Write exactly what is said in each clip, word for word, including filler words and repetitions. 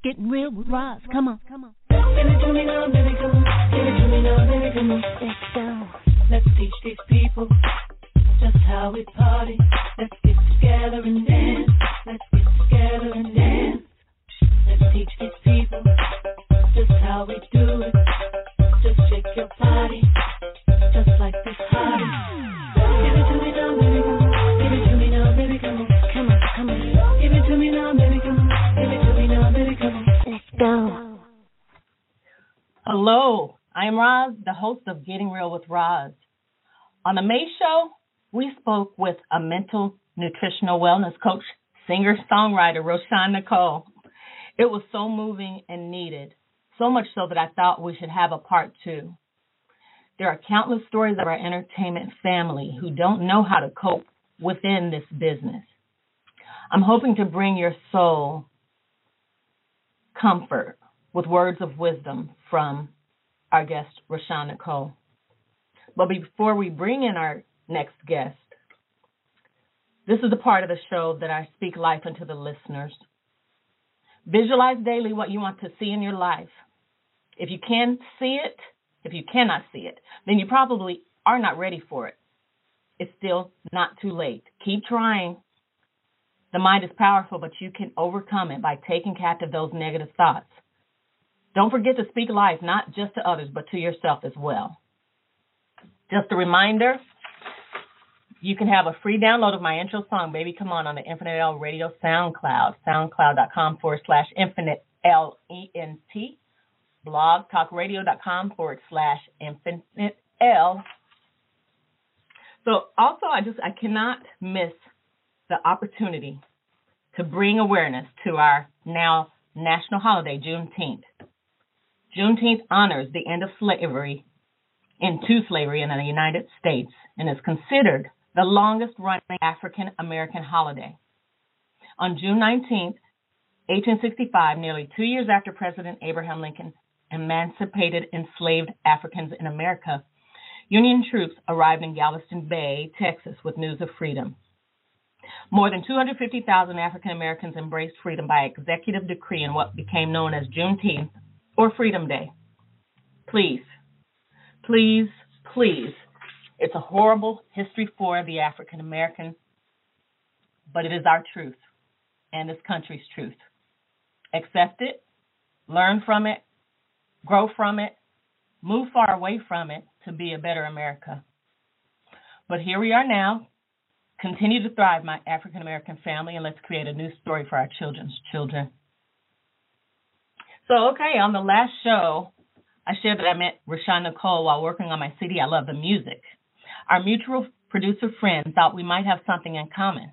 Getting real with Roz. Come on, come on. Give it to me now, baby, come on. Give it to me now, baby, come on. Let's go. Let's teach these people just how we party. Let's get together and dance. Let's get together and dance. Let's teach these people just how we do it. Just shake your body, just like this party. Give it to me now, baby, come on. Give it to me now, baby, come on. Come on, come on. Give it to me now, baby, come on. Give it to me now, baby, come on. Let's go. Hello, I am Roz, the host of Getting Real with Roz. On the May show, we spoke with a mental nutritional wellness coach, singer, songwriter, Roshan Nicole. It was so moving and needed, so much so that I thought we should have a part two. There are countless stories of our entertainment family who don't know how to cope within this business. I'm hoping to bring your soul comfort with words of wisdom from our guest, Roshan Nicole. But before we bring in our next guest, this is the part of the show that I speak life into the listeners. Visualize daily what you want to see in your life. If you can see it, if you cannot see it, then you probably are not ready for it. It's still not too late. Keep trying. The mind is powerful, but you can overcome it by taking captive those negative thoughts. Don't forget to speak life, not just to others, but to yourself as well. Just a reminder, you can have a free download of my intro song, Baby Come On, on the Infinite L Radio SoundCloud, soundcloud.com forward slash Infinite L E N T, blogtalkradio.com forward slash Infinite L. So also, I just, I cannot miss the opportunity to bring awareness to our now national holiday, Juneteenth. Juneteenth honors the end of slavery into slavery in the United States and is considered the longest-running African-American holiday. On June nineteenth, eighteen sixty-five, nearly two years after President Abraham Lincoln emancipated enslaved Africans in America, Union troops arrived in Galveston Bay, Texas, with news of freedom. More than two hundred fifty thousand African Americans embraced freedom by executive decree in what became known as Juneteenth or Freedom Day. Please, please, please, it's a horrible history for the African American, but it is our truth and this country's truth. Accept it, learn from it, grow from it, move far away from it to be a better America. But here we are now. Continue to thrive, my African American family, and let's create a new story for our children's children. So, okay, on the last show, I shared that I met Roshan Nicole while working on my C D, I Love the Music. Our mutual producer friend thought we might have something in common.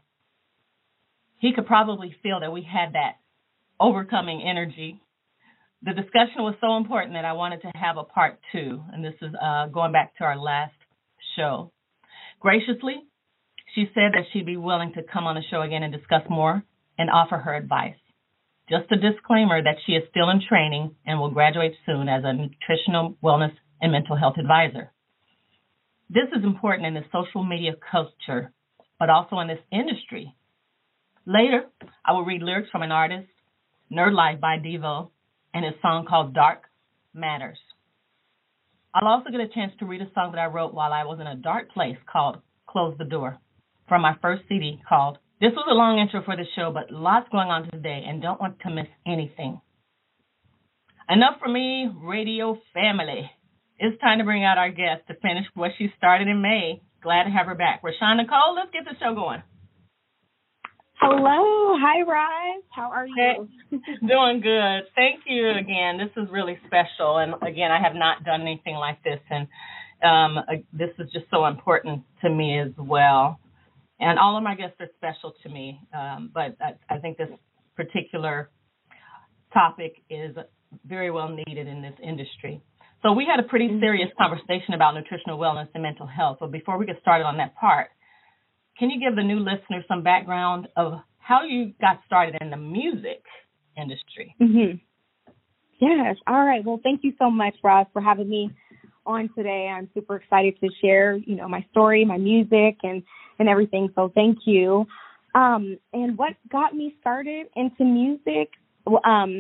He could probably feel that we had that overcoming energy. The discussion was so important that I wanted to have a part two, and this is uh, going back to our last show. Graciously, she said that she'd be willing to come on the show again and discuss more and offer her advice. Just a disclaimer that she is still in training and will graduate soon as a nutritional wellness and mental health advisor. This is important in the social media culture, but also in this industry. Later, I will read lyrics from an artist, Nerd Life by Devo, and his song called Dark Matters. I'll also get a chance to read a song that I wrote while I was in a dark place called Close the Door, from my first C D called. This was a long intro for the show, but lots going on today and don't want to miss anything. Enough for me, radio family. It's time to bring out our guest to finish what she started in May. Glad to have her back. Roshan Nicole, let's get the show going. Hello. Hi, Roz. How are you? Hey, doing good. Thank you again. This is really special. And again, I have not done anything like this. And um, uh, this is just so important to me as well. And all of my guests are special to me. Um, but I, I think this particular topic is very well needed in this industry. So we had a pretty serious conversation about nutritional wellness and mental health. But before we get started on that part, can you give the new listeners some background of how you got started in the music industry? Mm-hmm. Yes. All right. Well, thank you so much, Roz, for having me on today. I'm super excited to share, you know, my story, my music, and, and everything. So thank you. Um, and what got me started into music, um,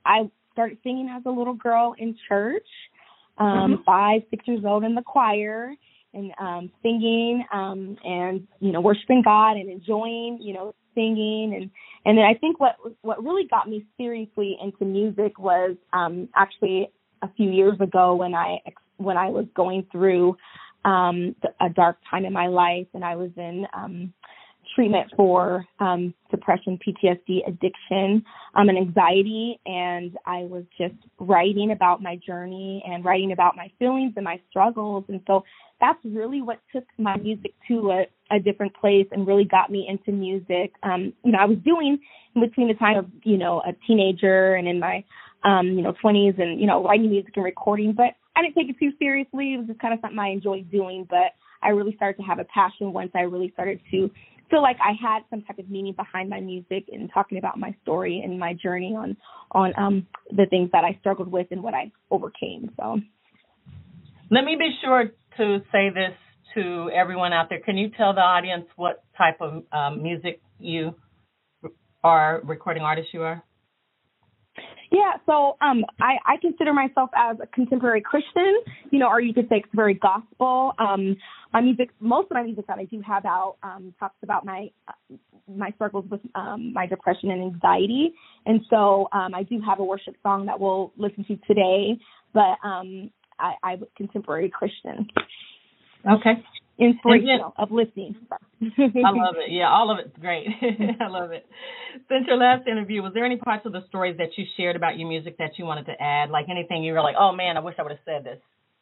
I started singing as a little girl in church, um, mm-hmm. five, six years old in the choir, and um, singing um, and, you know, worshiping God and enjoying, you know, singing. And, and then I think what what really got me seriously into music was um, actually a few years ago when I when I was going through um, a dark time in my life, and I was in um, treatment for um, depression, P T S D, addiction, um, and anxiety. And I was just writing about my journey and writing about my feelings and my struggles. And so that's really what took my music to a, a different place and really got me into music. Um, you know, I was doing in between the time of, you know, a teenager and in my, um, you know, twenties and, you know, writing music and recording, but I didn't take it too seriously. It was just kind of something I enjoyed doing, but I really started to have a passion once I really started to feel like I had some type of meaning behind my music and talking about my story and my journey on, on um, the things that I struggled with and what I overcame. So let me be sure to say this to everyone out there. Can you tell the audience what type of um, music you are, recording artist you are? Yeah, so um, I, I consider myself as a contemporary Christian, you know, or you could say it's very gospel. Um, my music, most of my music that I do have out um, talks about my my struggles with um, my depression and anxiety. And so um, I do have a worship song that we'll listen to today, but um, I, I'm a contemporary Christian. Okay. Inspirational, uplifting. I love it. Yeah, all of it's great. I love it. Since your last interview, was there any parts of the stories that you shared about your music that you wanted to add? Like anything you were like, oh man, I wish I would have said this?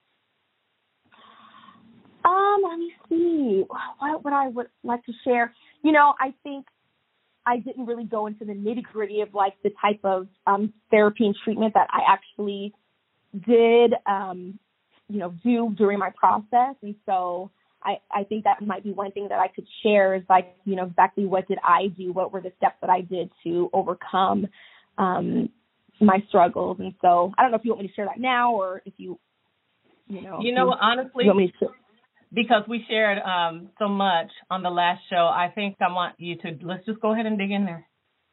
Um, let me see. What would I would like to share? You know, I think I didn't really go into the nitty gritty of like the type of um, therapy and treatment that I actually did, um, you know, do during my process. And so I, I think that might be one thing that I could share is like, you know, exactly what did I do? What were the steps that I did to overcome um, my struggles? And so I don't know if you want me to share that now or if you, you know. You know, you, honestly, you want me to because we shared um, so much on the last show, I think I want you to, let's just go ahead and dig in there.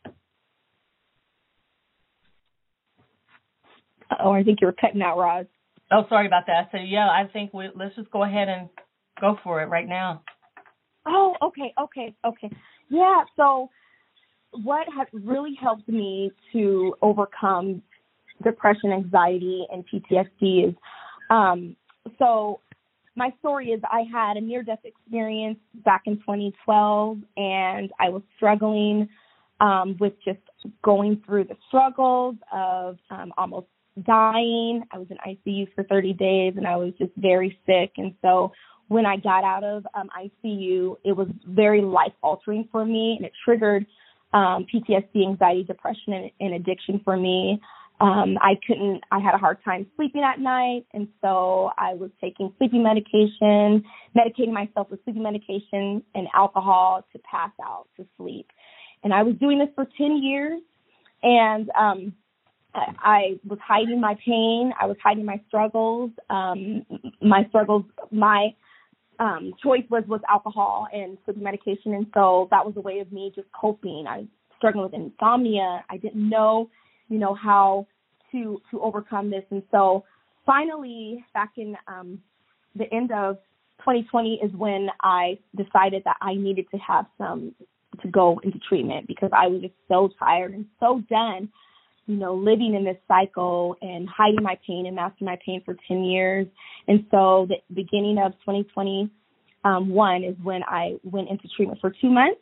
Oh, I think you were cutting out, Roz. Oh, sorry about that. So, yeah, I think we, let's just go ahead and go for it right now. Oh, okay, okay, okay. Yeah, so what has really helped me to overcome depression, anxiety, and P T S D is, um, so my story is I had a near-death experience back in twenty twelve, and I was struggling um, with just going through the struggles of um, almost dying. I was in I C U for thirty days, and I was just very sick. And so when I got out of um, I C U, it was very life-altering for me, and it triggered um, P T S D, anxiety, depression, and, and addiction for me. Um, I couldn't, I had a hard time sleeping at night, and so I was taking sleeping medication, medicating myself with sleeping medication and alcohol to pass out, to sleep. And I was doing this for ten years, and um, I, I was hiding my pain. I was hiding my struggles. Um, my struggles, my um, choice was, was alcohol and sleeping medication, and so that was a way of me just coping. I was struggling with insomnia. I didn't know, you know, how to to overcome this. And so finally, back in um, the end of twenty twenty is when I decided that I needed to have some, to go into treatment because I was just so tired and so done, you know, living in this cycle and hiding my pain and masking my pain for ten years. And so the beginning of twenty twenty-one is when I went into treatment for two months.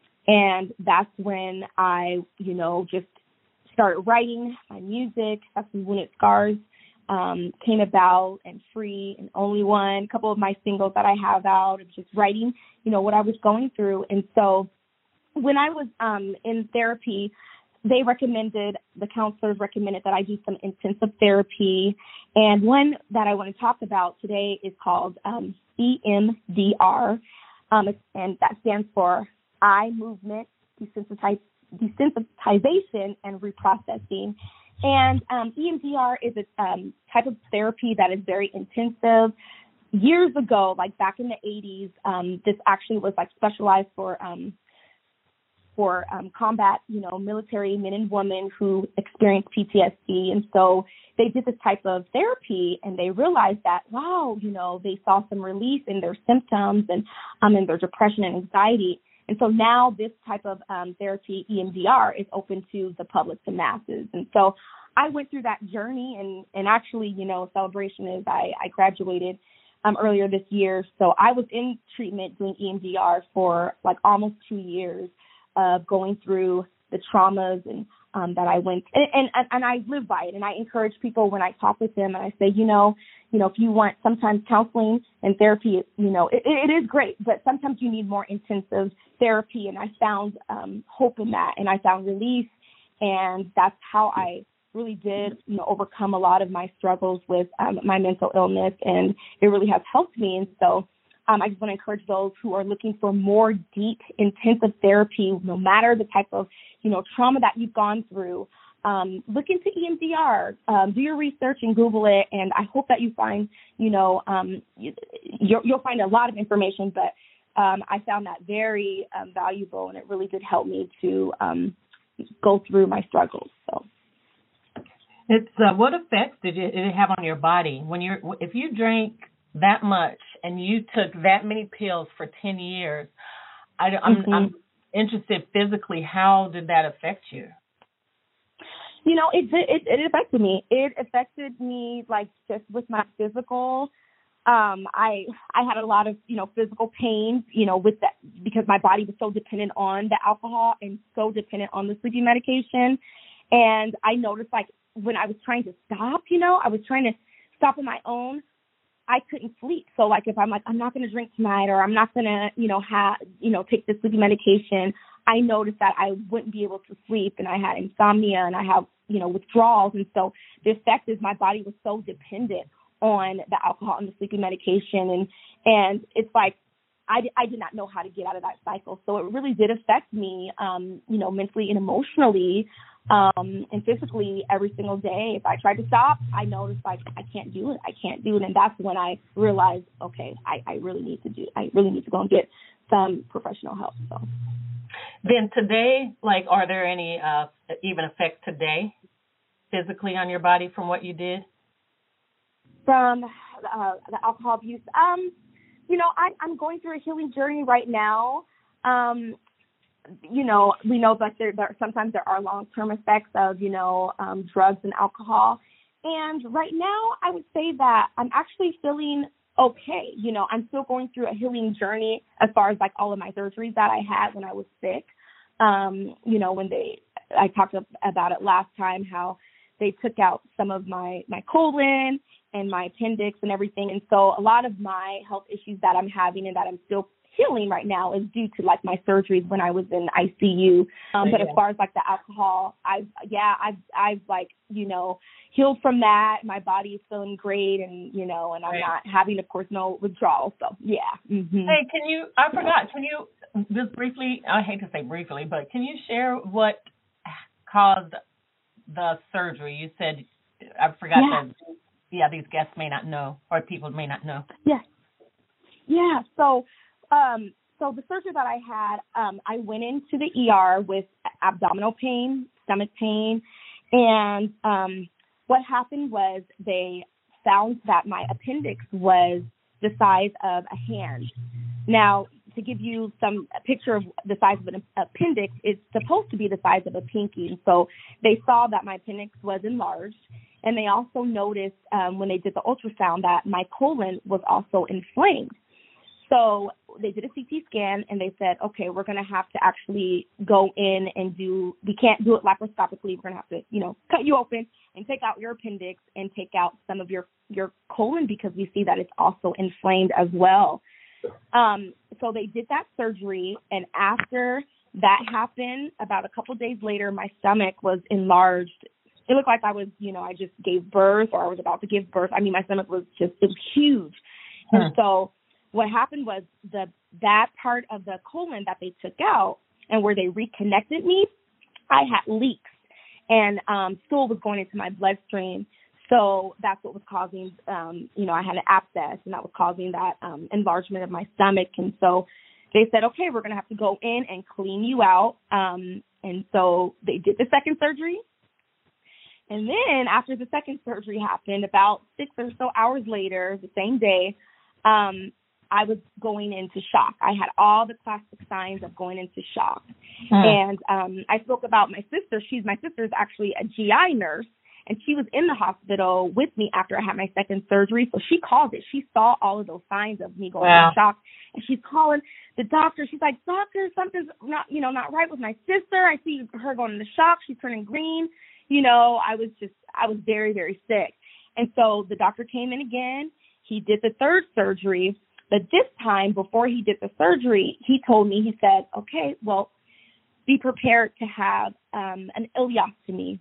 And that's when I, you know, just started writing my music. That's when Wounded Scars um, came about, and Free, and Only One, a couple of my singles that I have out, of just writing, you know, what I was going through. And so when I was um, in therapy, they recommended, the counselors recommended that I do some intensive therapy. And one that I want to talk about today is called um, E M D R, um, and that stands for Eye Movement Desensitization. desensitization and reprocessing. And um, E M D R is a um, type of therapy that is very intensive. Years ago, like back in the eighties, um, this actually was like specialized for um, for um, combat, you know, military men and women who experience P T S D. And so they did this type of therapy, and they realized that, wow, you know, they saw some relief in their symptoms and um, in their depression and anxiety. And so now this type of um, therapy, E M D R, is open to the public, to masses. And so I went through that journey, and, and actually, you know, celebration is I, I graduated um, earlier this year. So I was in treatment doing E M D R for like almost two years of going through the traumas and um, that I went, and, and, and I live by it. And I encourage people when I talk with them, and I say, you know, you know, if you want sometimes counseling and therapy, you know, it, it is great, but sometimes you need more intensive therapy. And I found um, hope in that, and I found relief. And that's how I really did, you know, overcome a lot of my struggles with um, my mental illness, and it really has helped me. And so um, I just want to encourage those who are looking for more deep, intensive therapy, no matter the type of, you know, trauma that you've gone through. Um, look into E M D R, um, do your research and Google it, and I hope that you find, you know, um, you, you'll, you'll find a lot of information, but um, I found that very um, valuable, and it really did help me to um, go through my struggles. So, it's uh, what effects did it, did it have on your body when you're if you drank that much and you took that many pills for ten years? I, I'm, mm-hmm. I'm interested physically. How did that affect you? You know, it, it it affected me. It affected me like just with my physical. Um, I I had a lot of, you know, physical pains, you know, with that because my body was so dependent on the alcohol and so dependent on the sleeping medication. And I noticed like when I was trying to stop, you know, I was trying to stop on my own, I couldn't sleep. So like if I'm like, I'm not going to drink tonight, or I'm not going to, you know, have, you know, take the sleeping medication, I noticed that I wouldn't be able to sleep, and I had insomnia, and I have, you know, withdrawals. And so the effect is my body was so dependent on the alcohol and the sleeping medication. And, and it's like, I, I did not know how to get out of that cycle. So it really did affect me, um, you know, mentally and emotionally, um, and physically every single day. If I tried to stop, I noticed like, I can't do it. I can't do it. And that's when I realized, okay, I, I really need to do, I really need to go and get some professional help. So. Then today, like, are there any uh, even effects today physically on your body from what you did? From uh, the alcohol abuse? Um, you know, I, I'm going through a healing journey right now. Um, you know, we know that there, there sometimes there are long-term effects of, you know, um, drugs and alcohol. And right now, I would say that I'm actually feeling okay. You know, I'm still going through a healing journey as far as like all of my surgeries that I had when I was sick. Um, you know, when they, I talked about it last time, how they took out some of my, my colon and my appendix and everything. And so a lot of my health issues that I'm having and that I'm still healing right now is due to like my surgeries when I was in I C U. Um, but yeah. As far as like the alcohol, I've, yeah, I've, I've like, you know, healed from that. My body is feeling great, and, you know, and I'm right. not having, of course, no withdrawal. So, yeah. Mm-hmm. Hey, can you, I forgot, can you just briefly, I hate to say briefly, but can you share what caused the surgery? You said, I forgot yeah. that, yeah, these guests may not know, or people may not know. Yeah. Yeah. So, um, so the surgery that I had, um, I went into the E R with abdominal pain, stomach pain, and um, what happened was they found that my appendix was the size of a hand. Now, to give you some a picture of the size of an appendix, it's supposed to be the size of a pinky. And so they saw that my appendix was enlarged, and they also noticed um, when they did the ultrasound that my colon was also inflamed. So they did a C T scan, and they said, okay, we're going to have to actually go in and do, we can't do it laparoscopically. We're going to have to, you know, cut you open and take out your appendix and take out some of your, your colon, because we see that it's also inflamed as well. Um, so they did that surgery, and after that happened, about a couple of days later, my stomach was enlarged. It looked like I was, you know, I just gave birth, or I was about to give birth. I mean, my stomach was just, it was huge. Hmm. And so what happened was the that part of the colon that they took out, and where they reconnected me, I had leaks, and um, stool was going into my bloodstream. So that's what was causing, um, you know, I had an abscess, and that was causing that um, enlargement of my stomach. And so they said, okay, we're going to have to go in and clean you out. Um, and so they did the second surgery. And then after the second surgery happened, about six or so hours later, the same day, um, I was going into shock. I had all the classic signs of going into shock. Hmm. And um, I spoke about my sister. She's my sister is actually a G I nurse, and she was in the hospital with me after I had my second surgery. So she called it. She saw all of those signs of me going wow. into shock, and she's calling the doctor. She's like, doctor, something's not, you know, not right with my sister. I see her going into shock. She's turning green. You know, I was just, I was very, very sick. And so the doctor came in again. He did the third surgery. But this time, before he did the surgery, he told me, he said, okay, well, be prepared to have um, an ileostomy.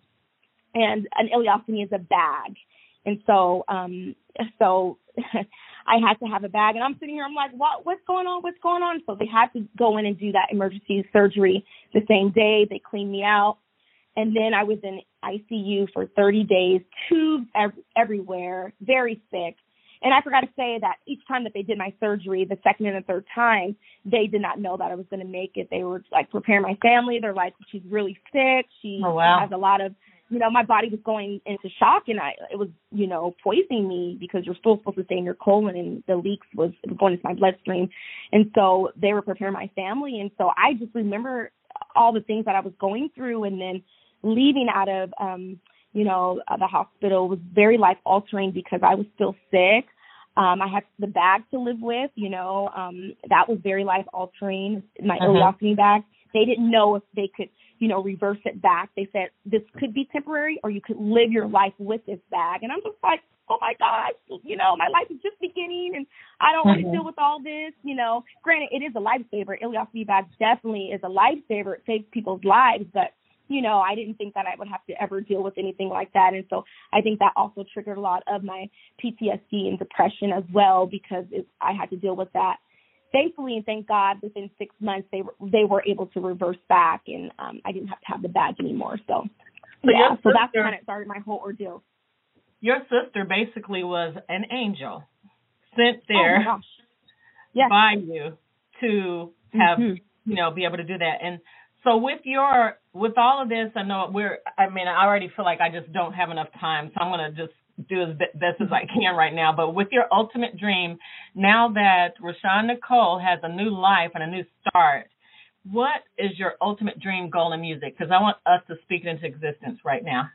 And an ileostomy is a bag. And so um, so I had to have a bag. And I'm sitting here, I'm like, what? what's going on? What's going on? So they had to go in and do that emergency surgery the same day. They cleaned me out. And then I was in I C U for thirty days, tubes ev- everywhere, very sick. And I forgot to say that each time that they did my surgery, the second and the third time, they did not know that I was going to make it. They were like preparing my family. They're like, she's really sick. She oh, wow. has a lot of, you know, my body was going into shock, and I, it was, you know, poisoning me because you're still supposed to stay in your colon, and the leaks was, was going into my bloodstream. And so they were preparing my family. And so I just remember all the things that I was going through, and then leaving out of, um, you know, uh, the hospital was very life altering because I was still sick. Um, I had the bag to live with, you know, um, that was very life altering, my uh-huh. ileostomy bag. They didn't know if they could, you know, reverse it back. They said this could be temporary, or you could live your life with this bag. And I'm just like, oh my gosh, you know, my life is just beginning, and I don't uh-huh. want to deal with all this, you know. Granted, it is a lifesaver. Ileostomy bag definitely is a lifesaver. It saves people's lives, but you know, I didn't think that I would have to ever deal with anything like that. And so I think that also triggered a lot of my P T S D and depression as well, because it, I had to deal with that. Thankfully, and thank God, within six months, they were, they were able to reverse back, and um, I didn't have to have the bag anymore. So, so yeah, so that's kind of started my whole ordeal. Your sister basically was an angel sent there oh yes. by you to have, mm-hmm. you know, be able to do that. And so with your, with all of this, I know we're, I mean, I already feel like I just don't have enough time, so I'm going to just do as best as I can right now. But with your ultimate dream, now that Rashawn Nicole has a new life and a new start, what is your ultimate dream goal in music? Because I want us to speak it into existence right now.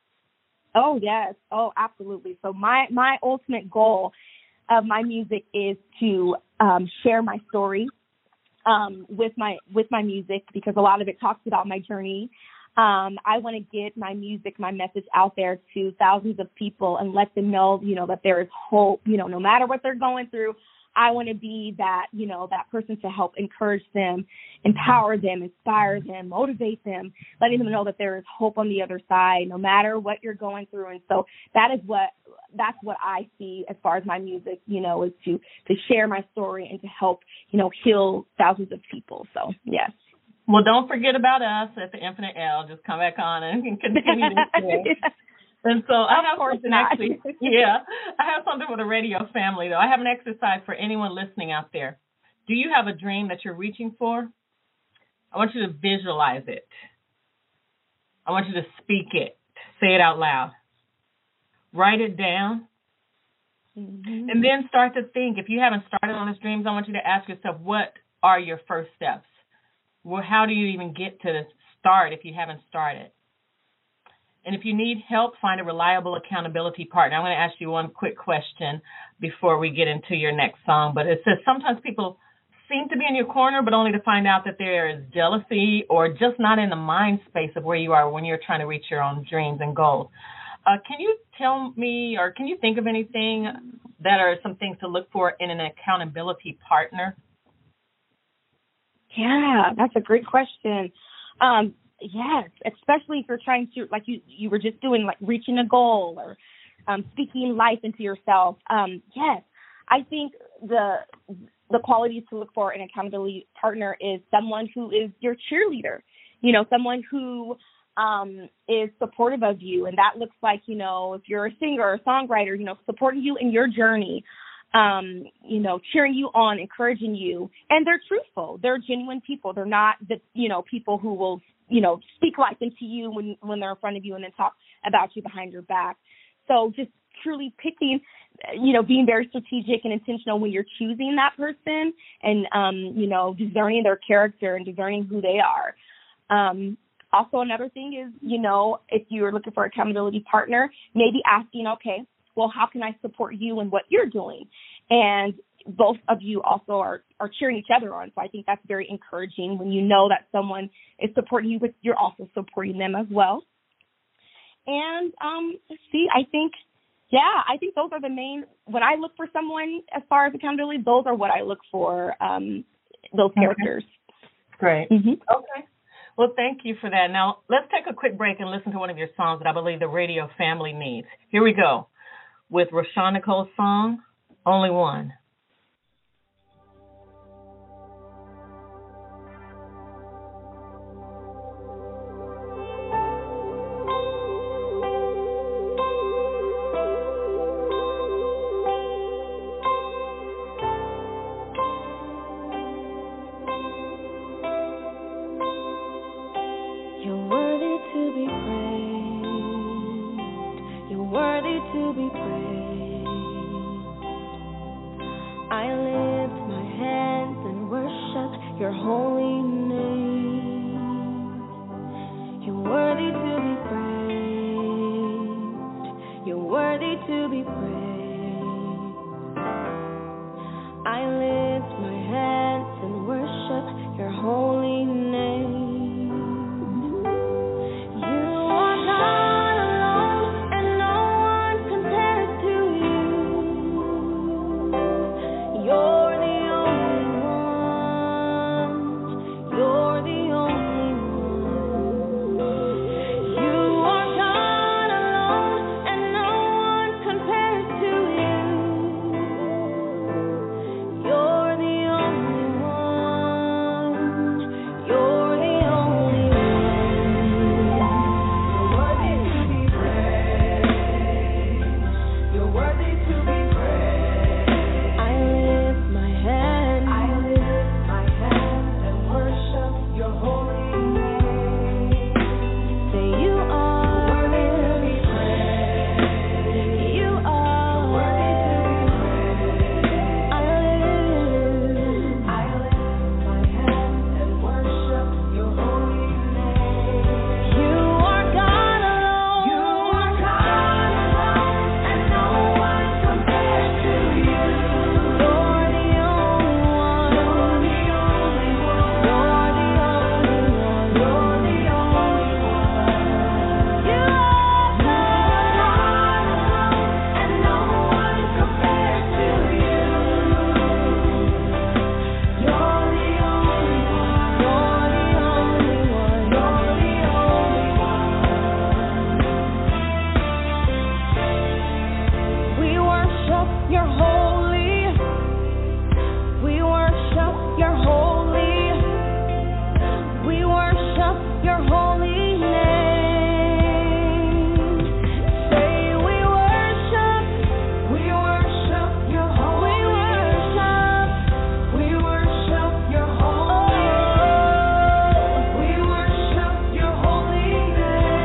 Oh, yes. Oh, absolutely. So my, my ultimate goal of my music is to um, share my story Um, with my with my music, because a lot of it talks about my journey. Um, I want to get my music, my message out there to thousands of people and let them know, you know, that there is hope, you know, no matter what they're going through. I want to be that, you know, that person to help encourage them, empower them, inspire them, motivate them, letting them know that there is hope on the other side, no matter what you're going through. And so that is what, that's what I see as far as my music, you know, is to, to share my story and to help, you know, heal thousands of people. So, yes. Well, don't forget about us at the Infinite L. Just come back on and continue to share. And so I have something actually, yeah, I have something for the radio family, though. I have an exercise for anyone listening out there. Do you have a dream that you're reaching for? I want you to visualize it. I want you to speak it. Say it out loud. Write it down. Mm-hmm. And then start to think. If you haven't started on this dreams, I want you to ask yourself, what are your first steps? Well, how do you even get to the start if you haven't started? And if you need help, find a reliable accountability partner. I'm going to ask you one quick question before we get into your next song. But it says sometimes people seem to be in your corner, but only to find out that there is jealousy or just not in the mind space of where you are when you're trying to reach your own dreams and goals. Uh, can you tell me, or can you think of anything that are some things to look for in an accountability partner? Yeah, that's a great question. Um, Yes, especially if you're trying to, like you, you were just doing, like reaching a goal or um, speaking life into yourself. Um, yes, I think the the qualities to look for in an accountability partner is someone who is your cheerleader, you know, someone who um, is supportive of you. And that looks like, you know, if you're a singer or a songwriter, you know, supporting you in your journey. um, you know, cheering you on, encouraging you. And they're truthful. They're genuine people. They're not the, you know, people who will, you know, speak life into you when, when they're in front of you and then talk about you behind your back. So just truly picking, you know, being very strategic and intentional when you're choosing that person and, um, you know, discerning their character and discerning who they are. Um, also, another thing is, you know, if you're looking for an accountability partner, maybe asking, okay, well, how can I support you in what you're doing? And both of you also are, are cheering each other on. So I think that's very encouraging when you know that someone is supporting you, but you're also supporting them as well. And um, let's see, I think, yeah, I think those are the main, when I look for someone as far as accountability, those are what I look for, um, those characters. Okay. Great. Mm-hmm. Okay. Well, thank you for that. Now, let's take a quick break and listen to one of your songs that I believe the radio family needs. Here we go with Rashawn Nicole's song, Only One.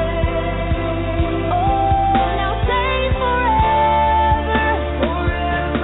Forever,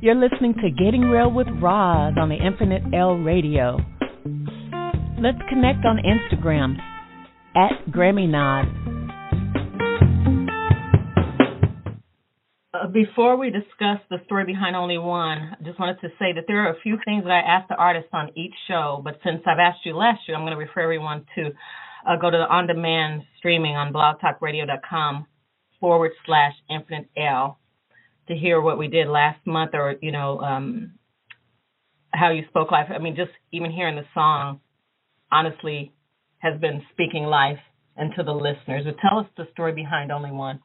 You're listening to Getting Real with Roz on the Infinite L Radio. Let's connect on Instagram at Grammy Nod. Uh, before we discuss the story behind Only One, I just wanted to say that there are a few things that I ask the artists on each show, but since I've asked you last year, I'm going to refer everyone to uh, go to the on-demand streaming on blogtalkradio.com forward slash Infinite L to hear what we did last month, or, you know, um, how you spoke life. I mean, just even hearing the song, honestly, has been speaking life into the listeners. But tell us the story behind Only One.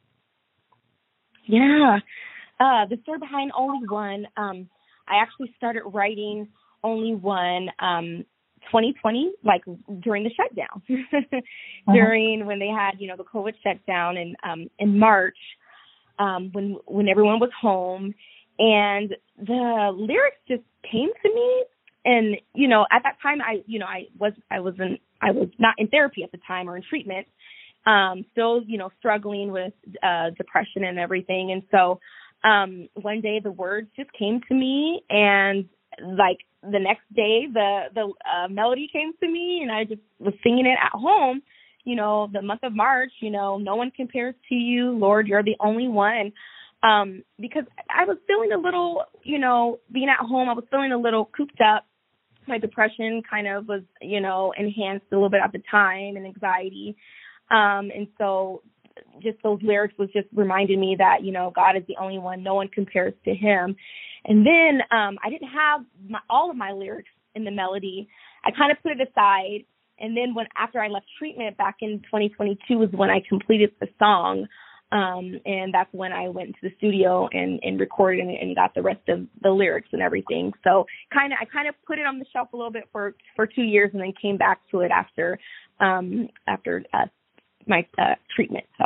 Yeah, uh, the story behind Only One, um, I actually started writing Only One um, twenty twenty, like during the shutdown, uh-huh. during when they had, you know, the COVID shutdown in um, in March. Um, when when everyone was home, and the lyrics just came to me, and you know, at that time, I you know I was I wasn't I was not in therapy at the time or in treatment, um, still you know struggling with uh, depression and everything, and so um, one day the words just came to me, and like the next day the the uh, melody came to me, and I just was singing it at home. You know, the month of March, you know, no one compares to you, Lord, you're the only one. Um, because I was feeling a little, you know, being at home, I was feeling a little cooped up. My depression kind of was, you know, enhanced a little bit at the time, and anxiety. Um, and so just those lyrics was just reminding me that, you know, God is the only one. No one compares to him. And then um, I didn't have my, all of my lyrics in the melody. I kind of put it aside. And then when after I left treatment back in twenty twenty-two was when I completed the song. Um, and that's when I went into the studio and, and recorded and, and got the rest of the lyrics and everything. So kind of I kind of put it on the shelf a little bit for, for two years and then came back to it after um, after uh, my uh, treatment. So.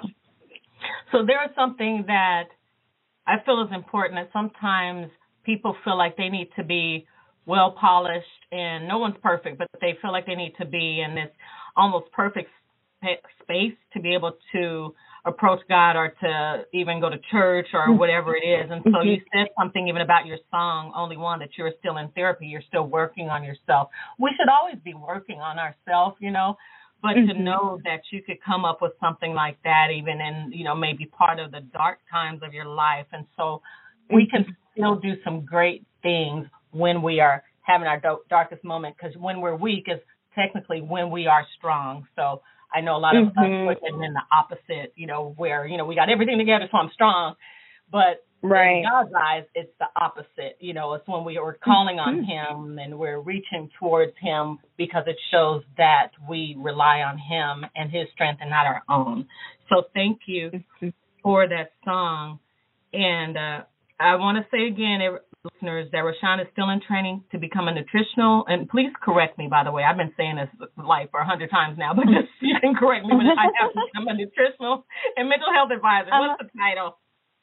so there is something that I feel is important, that sometimes people feel like they need to be well polished, and no one's perfect, but they feel like they need to be in this almost perfect sp- space to be able to approach God or to even go to church or whatever it is. And so you said something even about your song, Only One, that you're still in therapy, you're still working on yourself. We should always be working on ourselves, you know, but mm-hmm. to know that you could come up with something like that even in, you know, maybe part of the dark times of your life. And so we can still do some great things when we are having our do- darkest moment, because when we're weak is technically when we are strong. So I know a lot of mm-hmm. us put it in the opposite, you know, where, you know, we got everything together, so I'm strong. But right. in God's eyes, it's the opposite. You know, it's when we are calling on him and we're reaching towards him, because it shows that we rely on him and his strength and not our own. So thank you mm-hmm. for that song. And uh, I want to say again, listeners, that Rashawn is still in training to become a nutritional, and please correct me, by the way, I've been saying this like for a hundred times now, but just you can correct me when I have to become a nutritional and mental health advisor. Uh, What's the title?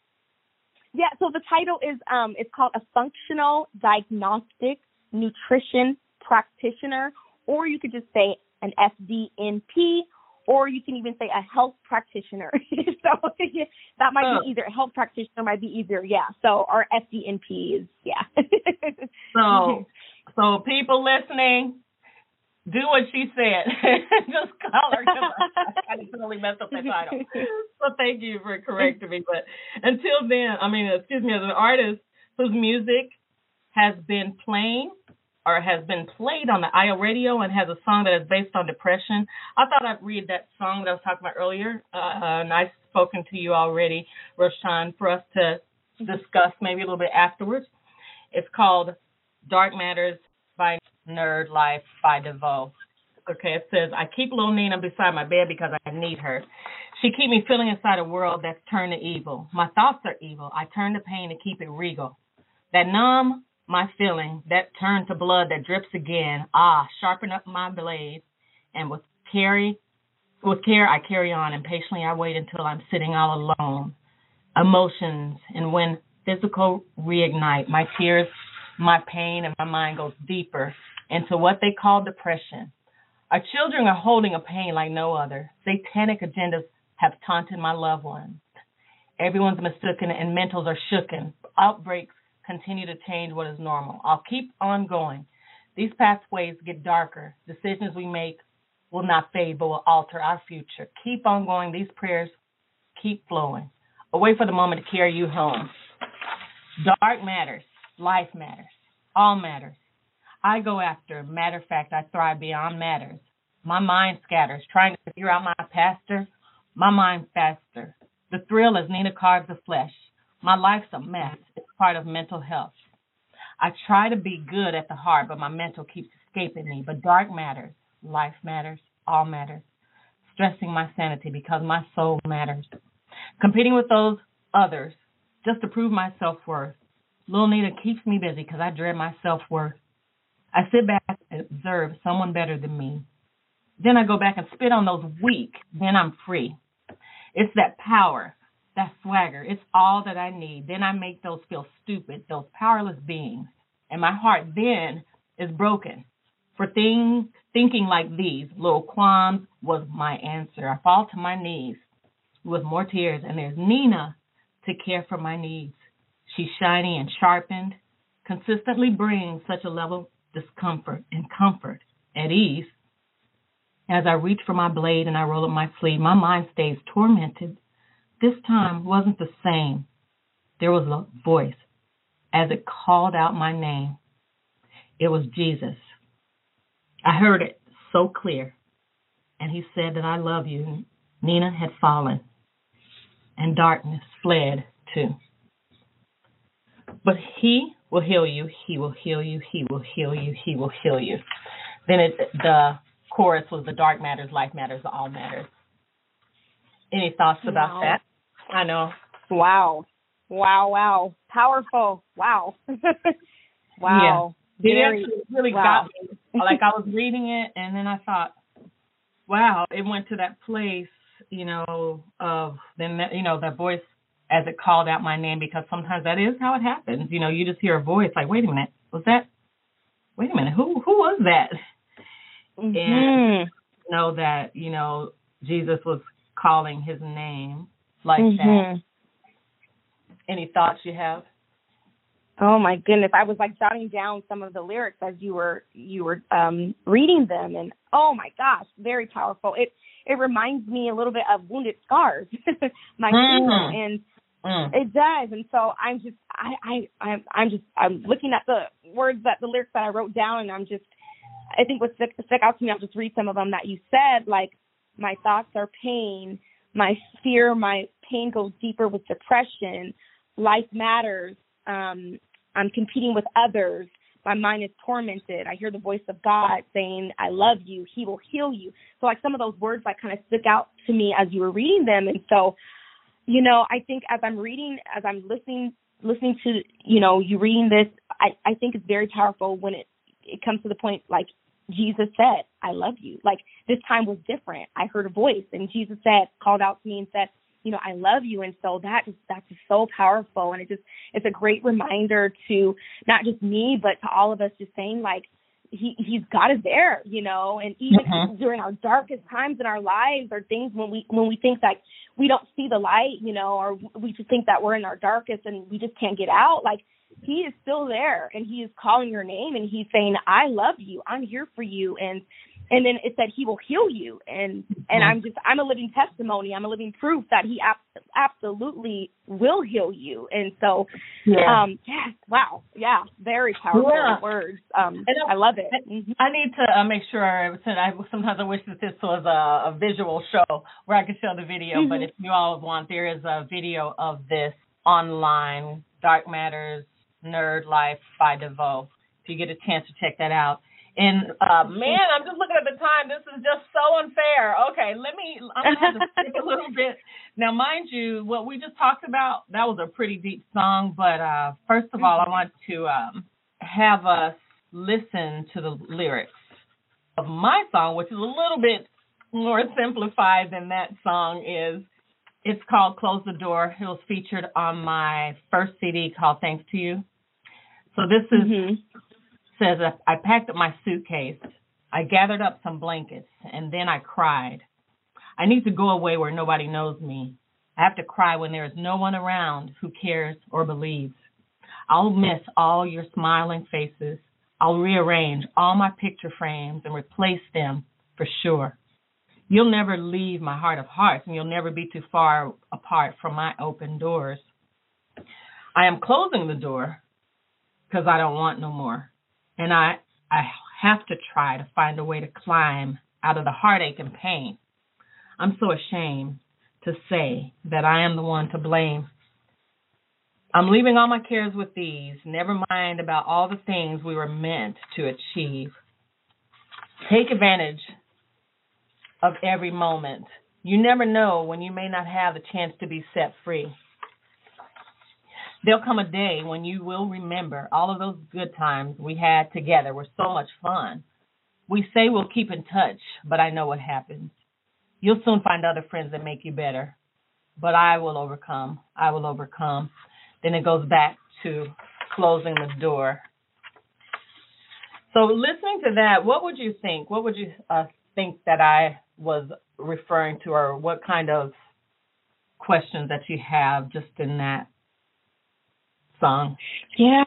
Yeah, so the title is um it's called a functional diagnostic nutrition practitioner, or you could just say an F D N P, or you can even say a health practitioner. So that might uh, be either a health practitioner, might be either, yeah. So our F D N P is, yeah. so, so people listening, do what she said. Just call her, because I, I totally messed up that title. So thank you for correcting me. But until then, I mean, excuse me, as an artist whose music has been playing or has been played on the I O radio and has a song that is based on depression, I thought I'd read that song that I was talking about earlier. Uh, and I've spoken to you already, Rashawn, for us to discuss maybe a little bit afterwards. It's called Dark Matters by Nerd Life by DeVoe. Okay, it says, I keep little Nina beside my bed because I need her. She keep me feeling inside a world that's turned to evil. My thoughts are evil. I turn to pain to keep it regal. That numb my feeling, that turn to blood that drips again. Ah, sharpen up my blade, and with carry, with care I carry on, and patiently I wait until I'm sitting all alone. Emotions, and when physical reignite, my tears, my pain, and my mind goes deeper into what they call depression. Our children are holding a pain like no other. Satanic agendas have taunted my loved ones. Everyone's mistaken and mentals are shooken. Outbreaks continue to change what is normal. I'll keep on going. These pathways get darker. Decisions we make will not fade, but will alter our future. Keep on going. These prayers keep flowing. Away for the moment to carry you home. Dark matters. Life matters. All matters. I go after. Matter of fact, I thrive beyond matters. My mind scatters, trying to figure out my pastor. My mind faster. The thrill is Nina carves the flesh. My life's a mess. It's part of mental health. I try to be good at the heart, but my mental keeps escaping me. But dark matters. Life matters. All matters. Stressing my sanity because my soul matters. Competing with those others just to prove my self-worth. Lil Nina keeps me busy because I dread my self-worth. I sit back and observe someone better than me. Then I go back and spit on those weak. Then I'm free. It's that power, that swagger. It's all that I need. Then I make those feel stupid, those powerless beings. And my heart then is broken. For thing, thinking like these, little qualms was my answer. I fall to my knees with more tears, and there's Nina to care for my needs. She's shiny and sharpened, consistently brings such a level of discomfort and comfort at ease. As I reach for my blade and I roll up my sleeve, my mind stays tormented. This time wasn't the same. There was a voice as it called out my name. It was Jesus. I heard it so clear, and he said that I love you. Nina had fallen, and darkness fled too. But he will heal you, he will heal you, he will heal you, he will heal you. Then it, the chorus was the dark matters, life matters, all matters. Any thoughts about Wow. that? I know. Wow. Wow, wow. Powerful. Wow. Wow. Yeah. It Very, actually really wow. got me. Like, I was reading it, and then I thought, wow, it went to that place, you know, of, then, that, you know, that voice as it called out my name, because sometimes that is how it happens. You know, you just hear a voice like, wait a minute, was that, wait a minute, who who was that? Mm-hmm. And know that, you know, Jesus was calling his name like mm-hmm. that. Any thoughts you have? Oh my goodness. I was like jotting down some of the lyrics as you were you were um reading them, and oh my gosh, very powerful. It it reminds me a little bit of Wounded Scars, my Mm. single, and Mm. it does. And so I'm just I, I I'm I'm just I'm looking at the words that the lyrics that I wrote down, and I'm just I think what stuck, stuck out to me, I'll just read some of them that you said, like, my thoughts are pain, my fear, my pain goes deeper with depression, life matters, um, I'm competing with others, my mind is tormented, I hear the voice of God saying, I love you, he will heal you. So like some of those words like kind of stuck out to me as you were reading them. And so, you know, I think as I'm reading, as I'm listening, listening to, you know, you reading this, I, I think it's very powerful when it, it comes to the point, like Jesus said, I love you. Like this time was different. I heard a voice, and Jesus said, called out to me and said, you know, I love you. And so that just, that's just so powerful. And it just, it's a great reminder to not just me, but to all of us, just saying like, he, he's God is there, you know, and even Mm-hmm. during our darkest times in our lives, or things when we, when we think that we don't see the light, you know, or we just think that we're in our darkest and we just can't get out. Like, he is still there, and he is calling your name, and he's saying, I love you. I'm here for you. And, and then it said he will heal you. And, and I'm just, I'm a living testimony. I'm a living proof that he ab- absolutely will heal you. And so, Yeah. um, yes, wow. Yeah. Very powerful Yeah. words. Um, And I love it. I, Mm-hmm. I need to uh, make sure, I, sometimes I wish that this was a, a visual show where I could show the video, Mm-hmm. but if you all want, there is a video of this online, Dark Matters, Nerd Life by DeVoe. If you get a chance to check that out. And, uh, man, I'm just looking at the time. This is just so unfair. Okay, let me, I'm going to have to skip a little bit. Now, mind you, what we just talked about, that was a pretty deep song. But uh, first of all, I want to um, have us listen to the lyrics of my song, which is a little bit more simplified than that song is. It's called Close the Door. It was featured on my first C D called Thanks to You. So this is, Mm-hmm. says, I packed up my suitcase. I gathered up some blankets, and then I cried. I need to go away where nobody knows me. I have to cry when there is no one around who cares or believes. I'll miss all your smiling faces. I'll rearrange all my picture frames and replace them for sure. You'll never leave my heart of hearts, and you'll never be too far apart from my open doors. I am closing the door because I don't want no more. And I, I have to try to find a way to climb out of the heartache and pain. I'm so ashamed to say that I am the one to blame. I'm leaving all my cares with these, never mind about all the things we were meant to achieve. Take advantage of every moment. You never know when you may not have the chance to be set free. There'll come a day when you will remember all of those good times we had together were so much fun. We say we'll keep in touch, but I know what happens. You'll soon find other friends that make you better. But I will overcome. I will overcome. Then it goes back to closing the door. So listening to that, what would you think? What would you uh, think that I was referring to, or what kind of questions that you have just in that song? Yeah.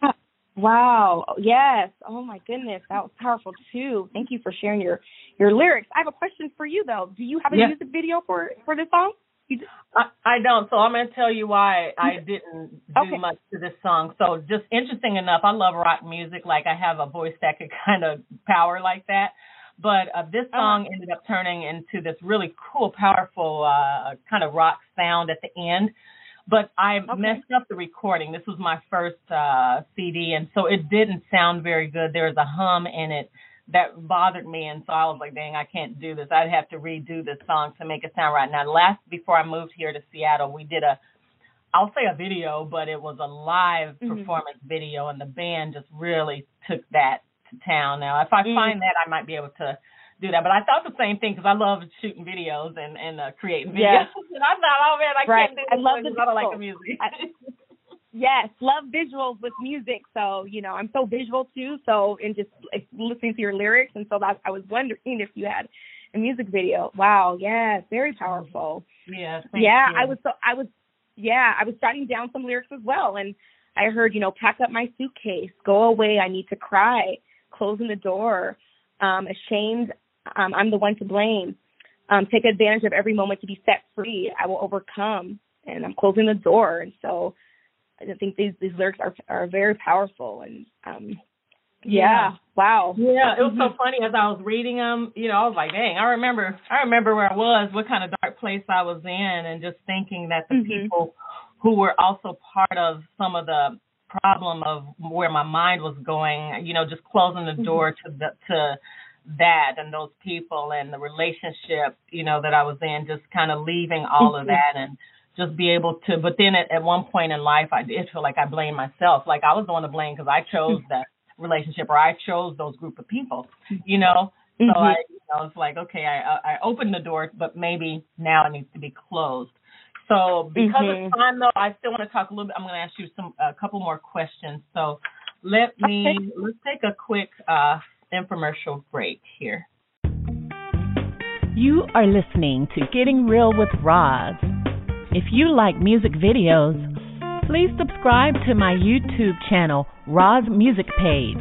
Wow. Yes. Oh my goodness. That was powerful too. Thank you for sharing your, your lyrics. I have a question for you though. Do you have a yeah. music video for, for this song? I, I don't, so I'm going to tell you why I didn't do okay. much to this song. So just interesting enough, I love rock music. Like I have a voice that could kind of power like that. But uh, this song uh-huh. ended up turning into this really cool, powerful uh, kind of rock sound at the end. But I okay. messed up the recording. This was my first uh, C D, and so it didn't sound very good. There was a hum in it that bothered me, and so I was like, dang, I can't do this. I'd have to redo this song to make it sound right. Now, last, before I moved here to Seattle, we did a, I'll say a video, but it was a live mm-hmm. performance video, and the band just really took that to town. Now, if I mm-hmm. find that, I might be able to do that. But I thought the same thing because I love shooting videos and, and uh, creating videos. Yeah. And I thought, oh, man, I right. can't do this I love because I don't like the music. I, Yes, love visuals with music. So, you know, I'm so visual too. So, and just like, listening to your lyrics. And so that, I was wondering if you had a music video. Wow. Yes. Very powerful. Yeah. Yeah. You. I was, so I was, yeah, I was jotting down some lyrics as well. And I heard, you know, pack up my suitcase, go away. I need to cry, closing the door, um, ashamed. Um, I'm the one to blame. Um, take advantage of every moment to be set free. I will overcome, and I'm closing the door. And so, I think these, these lyrics are are very powerful, and um, yeah, yeah, wow, yeah. It was so funny as I was reading them. You know, I was like, dang, I remember, I remember where I was, what kind of dark place I was in, and just thinking that the mm-hmm. people who were also part of some of the problem of where my mind was going, you know, just closing the door mm-hmm. to the to that and those people and the relationship, you know, that I was in, just kind of leaving all mm-hmm. of that and just be able to, but then at, at one point in life, I did feel like I blamed myself. Like I was the one to blame because I chose that relationship or I chose those group of people, you know? Mm-hmm. So I, you know, it's like, okay, I, I opened the door, but maybe now it needs to be closed. So because mm-hmm. of time though, I still want to talk a little bit. I'm going to ask you some, a couple more questions. So let me, okay. let's take a quick uh, infomercial break here. You are listening to Getting Real with Roz. If you like music videos, please subscribe to my YouTube channel, Roz Music Page.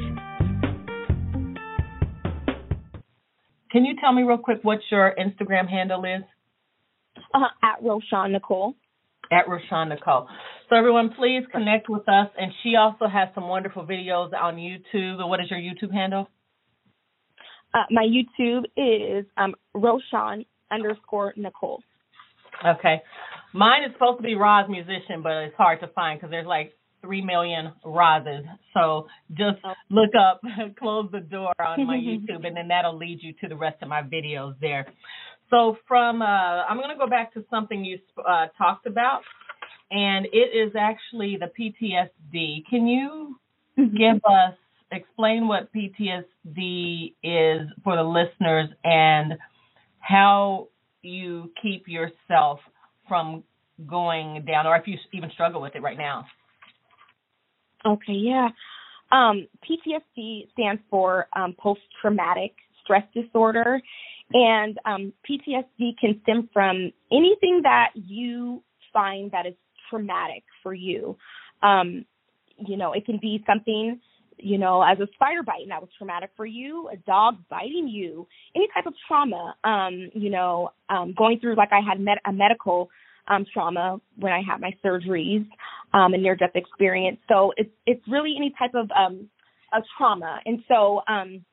Can you tell me real quick what your Instagram handle is? Uh, at Roshan Nicole. At Roshan Nicole. So everyone, please connect with us. And she also has some wonderful videos on YouTube. And what is your YouTube handle? Uh, my YouTube is um, Roshan underscore Nicole. Okay. Mine is supposed to be Roz Musician, but it's hard to find because there's like three million Rozes. So just look up, close the door on my YouTube, and then that'll lead you to the rest of my videos there. So from, uh, I'm going to go back to something you uh, talked about, and it is actually the P T S D. Can you give us, explain what P T S D is for the listeners and how you keep yourself from going down, or if you even struggle with it right now? Okay, yeah. Um, P T S D stands for um, post-traumatic stress disorder, and um, P T S D can stem from anything that you find that is traumatic for you. Um, you know, it can be something, you know, as a spider bite, and that was traumatic for you, a dog biting you, any type of trauma, um, you know, um, going through, like I had med- a medical um, trauma when I had my surgeries, um, a near-death experience. So it's, it's really any type of um, a trauma. And so um,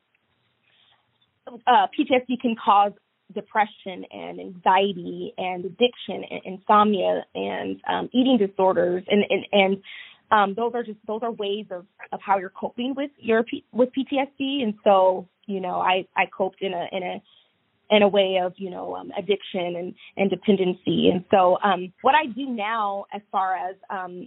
uh, P T S D can cause depression and anxiety and addiction and insomnia and um, eating disorders. And, and, and um, those are just, those are ways of, of how you're coping with your, P- with P T S D. And so, you know, I, I coped in a, in a, in a way of, you know, um, addiction and, and dependency. And so um, what I do now as far as, um,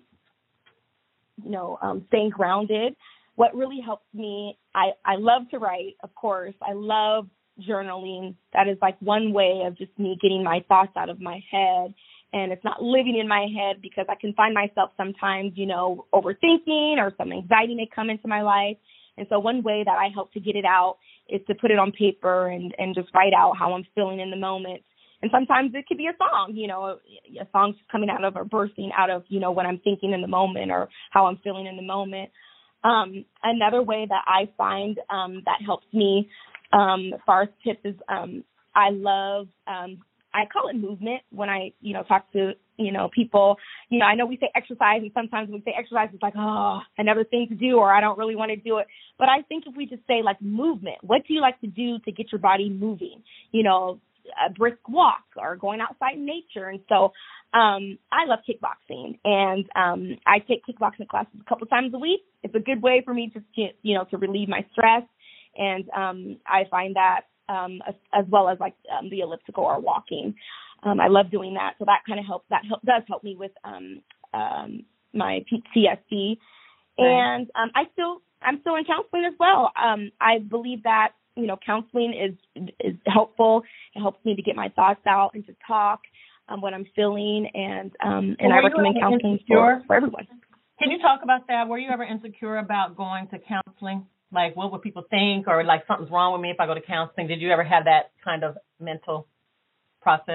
you know, um, staying grounded, what really helps me, I, I love to write, of course. I love journaling. That is like one way of just me getting my thoughts out of my head, and it's not living in my head, because I can find myself sometimes, you know, overthinking, or some anxiety may come into my life. And so one way that I help to get it out is to put it on paper and, and just write out how I'm feeling in the moment. And sometimes it could be a song, you know, a song coming out of or bursting out of, you know, what I'm thinking in the moment or how I'm feeling in the moment. Um, another way that I find um, that helps me Um, as far as tips is, um, I love, um, I call it movement when I, you know, talk to, you know, people. You know, I know we say exercise, and sometimes when we say exercise, it's like, oh, another thing to do, or I don't really want to do it. But I think if we just say like movement, what do you like to do to get your body moving? You know, a brisk walk or going outside in nature. And so um, I love kickboxing, and um, I take kickboxing classes a couple times a week. It's a good way for me to, get, you know, to relieve my stress. And um, I find that um, as, as well as like um, the elliptical or walking. Um, I love doing that. So that kind of helps. That help, does help me with um, um, my P T S D. Right. And um, I still, I'm still in counseling as well. Um, I believe that, you know, counseling is is helpful. It helps me to get my thoughts out and to talk um, what I'm feeling. And um, and I recommend counseling for, for everyone. Can you talk about that? Were you ever insecure about going to counseling? Like, what would people think, or like something's wrong with me if I go to counseling? Did you ever have that kind of mental process?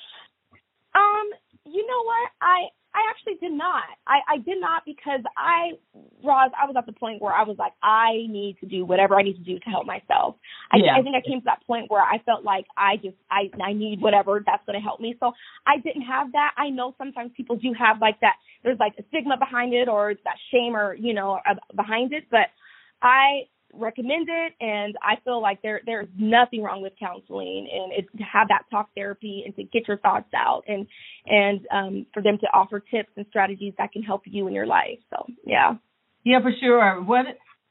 Um, you know what? I I actually did not. I, I did not because I, Roz, I was at the point where I was like, I need to do whatever I need to do to help myself. I, yeah. I think I came to that point where I felt like I just, I, I need whatever that's going to help me. So I didn't have that. I know sometimes people do have like that. There's like a stigma behind it, or that shame, or, you know, behind it. But I recommend it, and I feel like there there's nothing wrong with counseling, and it's to have that talk therapy and to get your thoughts out, and and um, for them to offer tips and strategies that can help you in your life. So yeah, yeah, for sure. What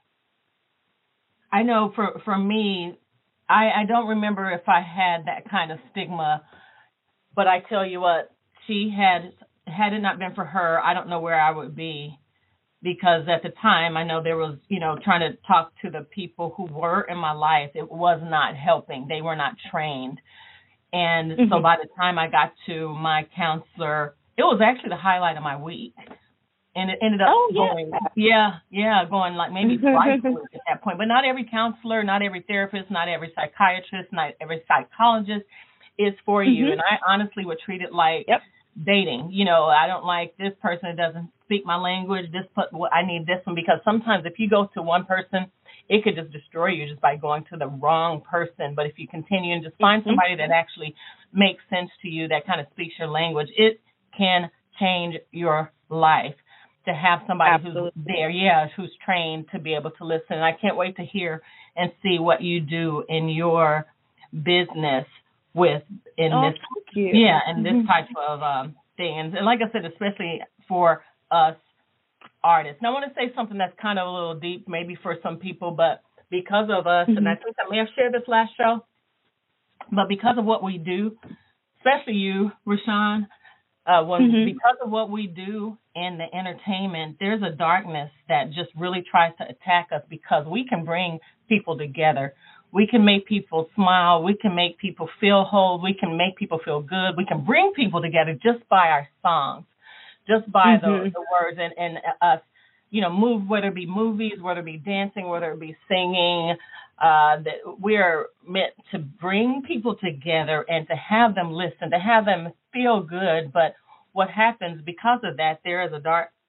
I know for for me, I, I don't remember if I had that kind of stigma, but I tell you what, she had had it not been for her, I don't know where I would be. Because at the time, I know there was, you know, trying to talk to the people who were in my life. It was not helping. They were not trained. And mm-hmm. so by the time I got to my counselor, it was actually the highlight of my week. And it ended up oh, yeah. going, yeah, yeah, going like maybe twice a week at that point. But not every counselor, not every therapist, not every psychiatrist, not every psychologist is for mm-hmm. you. And I honestly would treat it like yep. dating. You know, I don't like this person that doesn't speak my language. This, I need this one, because sometimes if you go to one person, it could just destroy you just by going to the wrong person. But if you continue and just find somebody that actually makes sense to you, that kind of speaks your language, it can change your life to have somebody Absolutely. Who's there, yeah, who's trained to be able to listen. And I can't wait to hear and see what you do in your business with in oh, this, thank you. yeah, and this type of um, things. And like I said, especially for us artists. Now, I want to say something that's kind of a little deep, maybe for some people, but because of us, mm-hmm. and I think I may have shared this last show, but because of what we do, especially you, Rashawn, uh, when mm-hmm. because of what we do in the entertainment, there's a darkness that just really tries to attack us, because we can bring people together. We can make people smile. We can make people feel whole. We can make people feel good. We can bring people together just by our songs. Just by mm-hmm. the, the words and, and us, you know, move, whether it be movies, whether it be dancing, whether it be singing, uh, that we're meant to bring people together and to have them listen, to have them feel good. But what happens because of that, there is a dark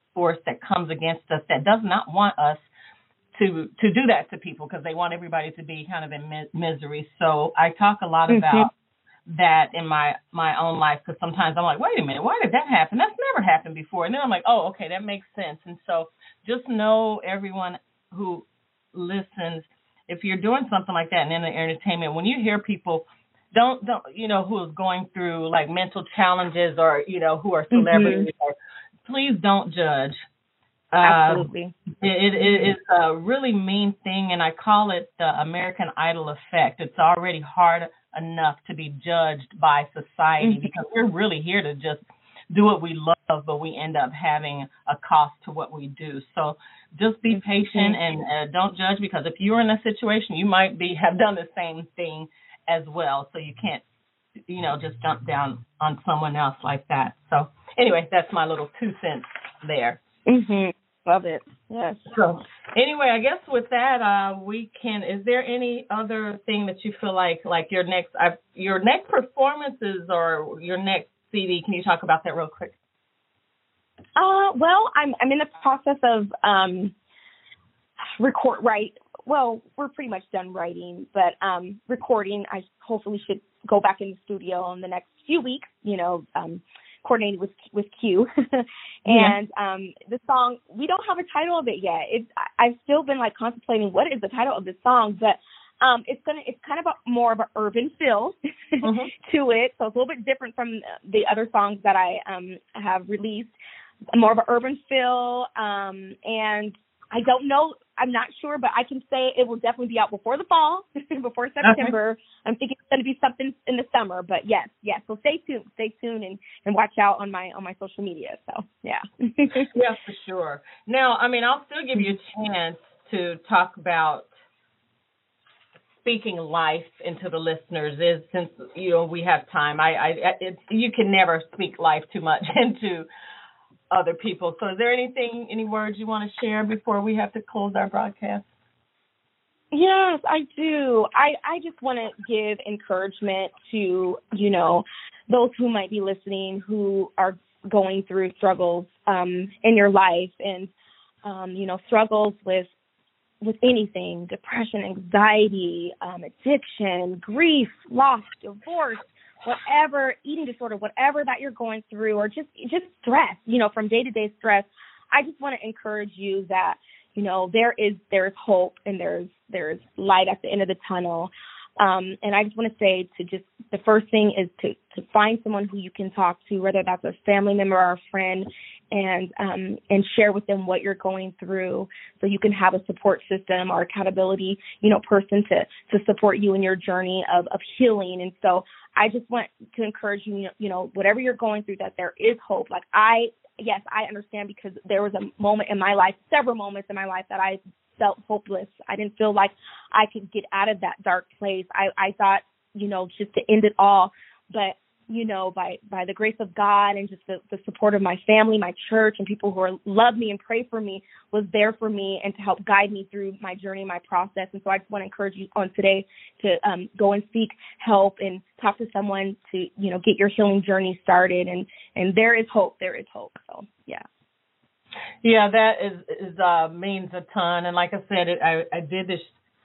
force that comes against us that does not want us to to do that to people because they want everybody to be kind of in mi- misery. So I talk a lot Mm-hmm. about that in my, my own life because sometimes I'm like, wait a minute, why did that happen? That's never happened before. And then I'm like, oh, okay, that makes sense. And so just know, everyone who listens, if you're doing something like that and in the entertainment, when you hear people don't, don't you know, who is going through like mental challenges or, you know, who are celebrities, Mm-hmm. or, please don't judge. Absolutely. Uh, it, it is a really mean thing, and I call it the American Idol effect. It's already hard enough to be judged by society Mm-hmm. because we're really here to just do what we love, but we end up having a cost to what we do. So just be Mm-hmm. patient and uh, don't judge, because if you're in a situation, you might be have done the same thing as well. So you can't, you know, just jump down on someone else like that. So anyway, that's my little two cents there. Mm-hmm. Love it. Yes. So anyway, I guess with that, uh, we can. Is there any other thing that you feel like, like your next, uh, your next performances or your next C D? Can you talk about that real quick? Uh, well, I'm I'm in the process of um, record write. Well, we're pretty much done writing, but um, recording. I hopefully should go back in the studio in the next few weeks. You know, um, coordinating with with Q. And yeah. um, the song, we don't have a title of it yet. It's I- I've still been like contemplating what is the title of this song, but um, it's gonna it's kind of a, more of an urban feel mm-hmm. to it, so it's a little bit different from the other songs that I um, have released. More of an urban feel, um, and I don't know. I'm not sure, but I can say it will definitely be out before the fall, before September. Okay. I'm thinking it's going to be something in the summer, but yes, yes. So stay tuned, stay tuned, and, and watch out on my on my social media. So yeah, yeah, for sure. Now, I mean, I'll still give you a chance to talk about speaking life into the listeners. Is since you know we have time, I, I it, you can never speak life too much into other people. So is there anything, any words you want to share before we have to close our broadcast? Yes, I do. I, I just want to give encouragement to, you know, those who might be listening who are going through struggles um, in your life and, um, you know, struggles with with anything, depression, anxiety, um, addiction, grief, loss, divorce, whatever, eating disorder, whatever that you're going through, or just just stress, you know, from day-to-day stress. I just want to encourage you that, you know, there is there's hope and there's there's light at the end of the tunnel. Um, and I just want to say to just the first thing is to, to find someone who you can talk to, whether that's a family member or a friend, and um, and share with them what you're going through, so you can have a support system or accountability, you know, person to to support you in your journey of, of healing. And so I just want to encourage you, you know, whatever you're going through, that there is hope. Like I, yes, I understand, because there was a moment in my life, several moments in my life that I felt hopeless. I didn't feel like I could get out of that dark place. I, I thought, you know, just to end it all. But, you know, by, by the grace of God and just the, the support of my family, my church, and people who are, love me and pray for me, was there for me and to help guide me through my journey, my process. And so I just want to encourage you on today to um, go and seek help and talk to someone to, you know, get your healing journey started. And, and there is hope. There is hope. So, yeah. Yeah, that is, is uh, means a ton. And like I said, it, I, I did this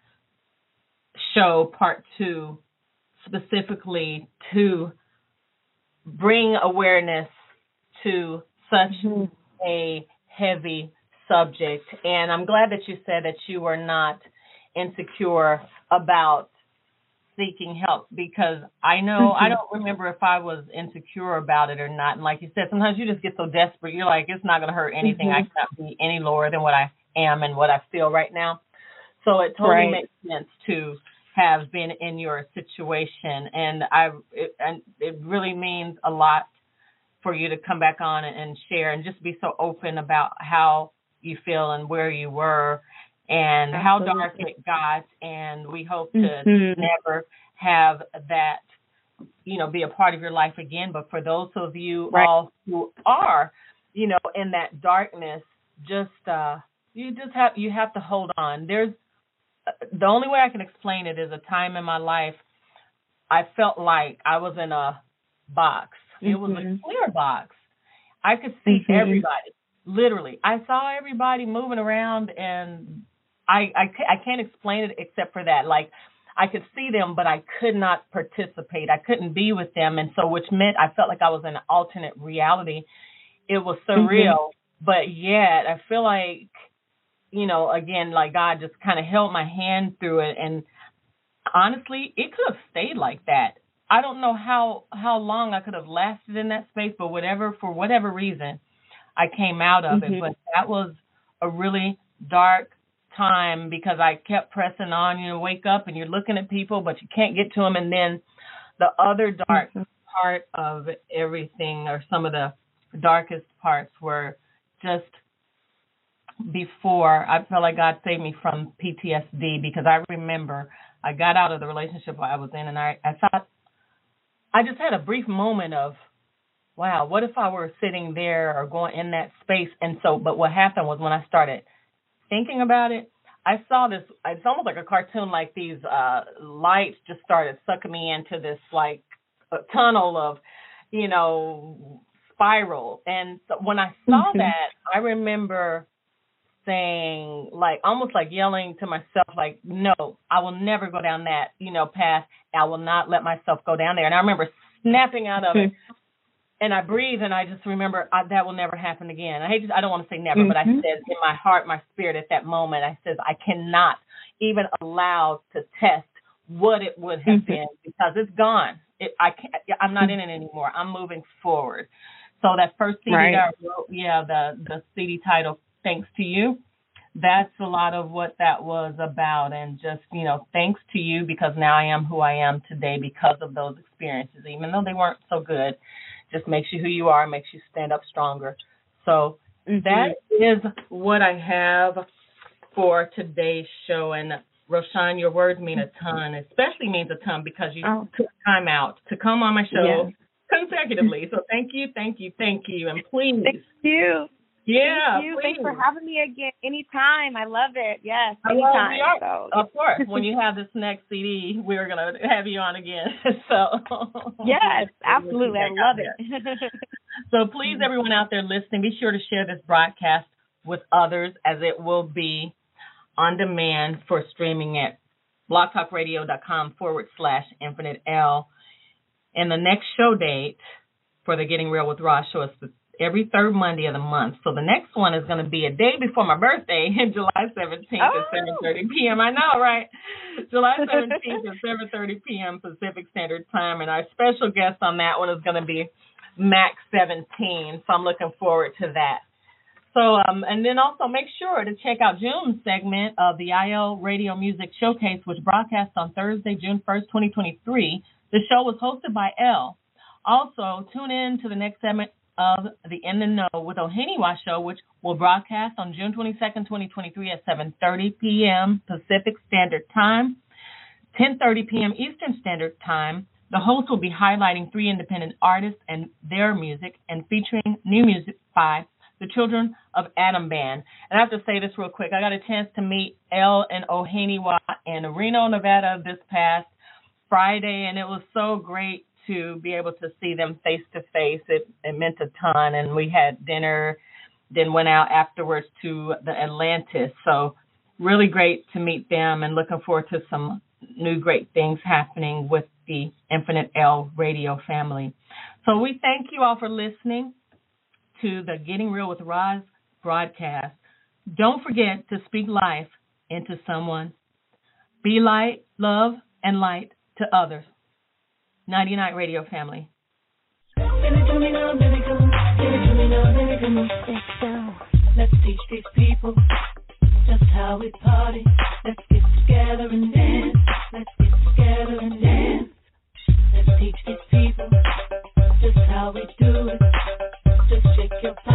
show, part two, specifically to bring awareness to such mm-hmm. a heavy subject. And I'm glad that you said that you were not insecure about seeking help, because I know, mm-hmm. I don't remember if I was insecure about it or not. And like you said, sometimes you just get so desperate, you're like, it's not going to hurt anything. Mm-hmm. I cannot be any lower than what I am and what I feel right now. So it totally right. makes sense to have been in your situation. And I, it, and it really means a lot for you to come back on and, and share and just be so open about how you feel and where you were and Absolutely. How dark it got. And we hope to mm-hmm. never have that, you know, be a part of your life again. But for those of you right. all who are, you know, in that darkness, just, uh, you just have, you have to hold on. There's, the only way I can explain it is a time in my life I felt like I was in a box. Mm-hmm. It was a clear box. I could see mm-hmm. everybody. literally. I saw everybody moving around, and I, I, I can't explain it except for that. Like, I could see them, but I could not participate. I couldn't be with them, and so which meant I felt like I was in an alternate reality. It was surreal, mm-hmm. but yet I feel like, you know, again, like God just kind of held my hand through it, and honestly, it could have stayed like that. I don't know how, how long I could have lasted in that space, but whatever, for whatever reason, I came out of mm-hmm. it. But that was a really dark time because I kept pressing on. You know, wake up and you're looking at people, but you can't get to them. And then the other dark mm-hmm. part of everything, or some of the darkest parts, were just before I felt like God saved me from P T S D, because I remember I got out of the relationship I was in, and I, I thought, I just had a brief moment of, wow, what if I were sitting there or going in that space? And so, but what happened was when I started thinking about it, I saw this, it's almost like a cartoon, like these uh, lights just started sucking me into this like a tunnel of, you know, spiral. And so when I saw mm-hmm. that, I remember saying, like, almost like yelling to myself, like, no, I will never go down that, you know, path. I will not let myself go down there. And I remember snapping out of it. And I breathe, and I just remember I, that will never happen again. I hate to, I don't want to say never, mm-hmm. but I said in my heart, my spirit at that moment, I said, I cannot even allow to test what it would have mm-hmm. been, because it's gone. It, I can't, I'm not in it anymore. I'm moving forward. So that first C D right. that I wrote, yeah, the, the C D title, Thanks to You, that's a lot of what that was about. And just, you know, thanks to you, because now I am who I am today because of those experiences, even though they weren't so good. Just makes you who you are, makes you stand up stronger. So mm-hmm. that is what I have for today's show. And Roshan, your words mean a ton, especially means a ton because you oh. took time out to come on my show yes. consecutively. So thank you, thank you, thank you. And please. Thank you. Yeah, Thank you. please. Thanks for having me again. Anytime. I love it. Yes, anytime. Well, we are, so. Of course. When you have this next C D, we're going to have you on again. So yes, absolutely. I love it. So please, everyone out there listening, be sure to share this broadcast with others, as it will be on demand for streaming at blogtalkradio.com forward slash infinite L. And the next show date for the Getting Real with Roz show is every third Monday of the month. So the next one is going to be a day before my birthday, July seventeenth oh. at seven thirty p.m. I know, right? July seventeenth at seven thirty p.m. Pacific Standard Time. And our special guest on that one is going to be Max seventeen. So I'm looking forward to that. So, um, and then also make sure to check out June's segment of the I L Radio Music Showcase, which broadcasts on Thursday, June first, twenty twenty-three. The show was hosted by Elle. Also, tune in to the next segment of the In the Know with Oheniwa show, which will broadcast on June twenty-second, twenty twenty-three at seven thirty p.m. Pacific Standard Time, ten thirty p.m. Eastern Standard Time. The host will be highlighting three independent artists and their music and featuring new music by the Children of Adam Band. And I have to say this real quick. I got a chance to meet Elle and Oheniwa in Reno, Nevada this past Friday, and it was so great to be able to see them face to face. It it meant a ton, and we had dinner, then went out afterwards to the Atlantis. So really great to meet them, and looking forward to some new great things happening with the Infinite L radio family. So we thank you all for listening to the Getting Real with Roz broadcast. Don't forget to speak life into someone. Be light, love, and light to others. ninety-nine Radio family. Let's teach these people just how we party. Let's get together and dance. Let's get together and dance. Let's teach these people just how we do it. Just shake your body.